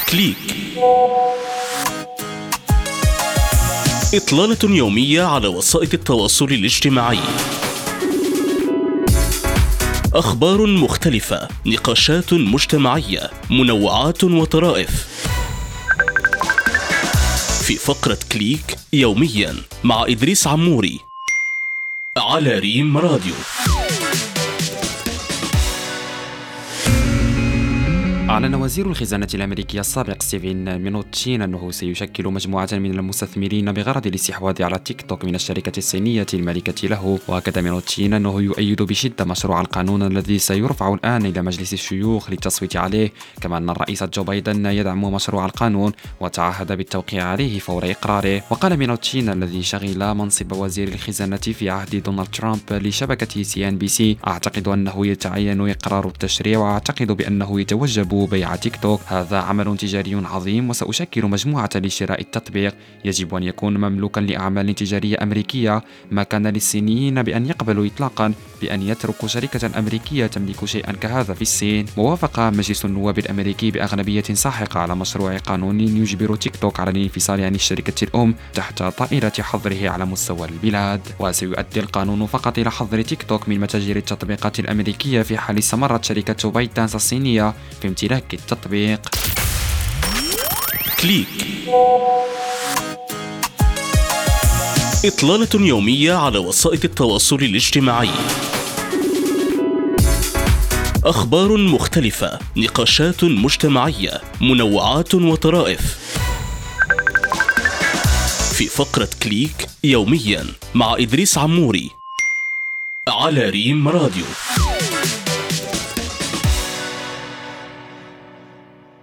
كليك. إطلالة يومية على وسائل التواصل الاجتماعي. أخبار مختلفة، نقاشات مجتمعية، منوعات وطرائف. في فقرة كليك يوميا مع إدريس عموري على ريم راديو. أعلن وزير الخزانة الأمريكي السابق ستيفن مينوتشين أنه سيشكل مجموعة من المستثمرين بغرض الاستحواذ على تيك توك من الشركة الصينية المالكة له. وأكد مينوتشين أنه يؤيد بشدة مشروع القانون الذي سيرفع الآن إلى مجلس الشيوخ للتصويت عليه، كما أن الرئيس جو بايدن يدعم مشروع القانون وتعهد بالتوقيع عليه فور إقراره. وقال مينوتشين الذي شغل منصب وزير الخزانة في عهد دونالد ترامب لشبكة CNBC: أعتقد أنه يتعين إقرار التشريع، وأعتقد بأنه يتوجب بيع تيك توك. هذا عمل تجاري عظيم، وسأشكل مجموعة لشراء التطبيق. يجب أن يكون مملوكا لأعمال تجارية أمريكية. ما كان للصينيين بأن يقبلوا إطلاقا بأن يتركوا شركة أمريكية تملك شيئا كهذا في الصين. ووافق مجلس النواب الأمريكي بأغلبية ساحقة على مشروع قانون يجبر تيك توك على الانفصال عن الشركة الأم تحت طائرة حظره على مستوى البلاد. وسيؤدي القانون فقط إلى حظر تيك توك من متاجر التطبيقات الأمريكية في حال استمرت شركة بايت دانس الصينية في امتلاك التطبيق. كليك. إطلالة يومية على وسائل التواصل الاجتماعي. أخبار مختلفة، نقاشات مجتمعية، منوعات وطرائف. في فقرة كليك يوميا مع إدريس عموري على ريم راديو.